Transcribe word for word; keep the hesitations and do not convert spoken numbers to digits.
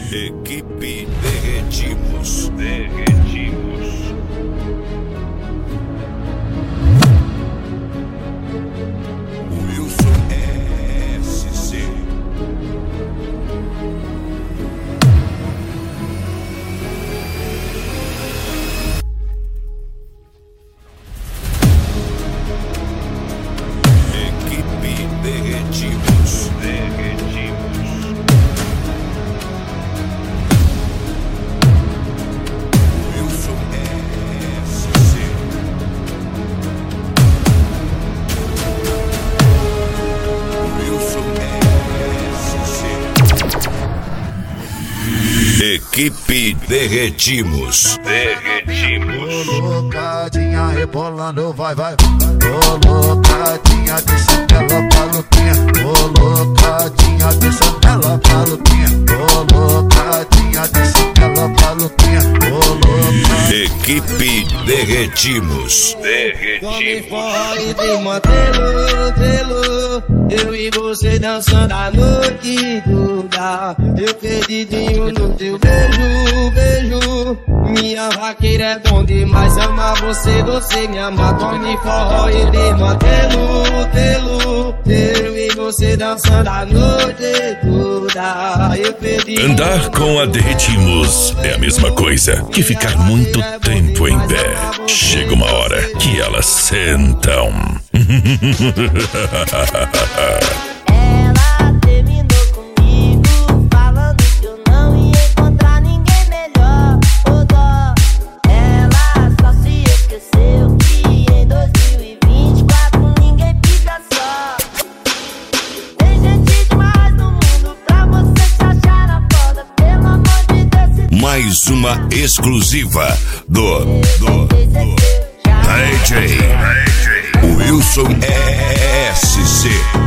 Equipe Derretimos. Derretimos. Wilson S C. Equipe Derretimos. Derretimos. Equipe Derretimos. Derretimos. Colocadinha rebolando, vai, vai. Colocadinha descendo ela pra lutinha. Colocadinha descendo ela pra lutinha. Colocadinha descendo ela pra lutinha. Colocadinha. Equipe Derretimos. Derretimos. Corre de mantê-lo, tê-lo. Eu e você dançando a noite toda. Eu perdidinho no teu beijo, beijo. Minha vaqueira é bom demais. Amar você, você me ama. Come forró e de mantê-lo, tê-lo. Eu e você dançando a noite toda. Eu perdi. Andar com a Derretimos é a mesma coisa que ficar muito tempo em pé. Chega uma hora que elas sentam. Ela terminou comigo, falando que eu não ia encontrar ninguém melhor. Ô dó, ela só se esqueceu que em dois mil e vinte e quatro ninguém fica só. Tem gente demais no mundo pra você se achar na foda. Pelo amor de Deus. Mais uma exclusiva do, do, do D J Wilson S C.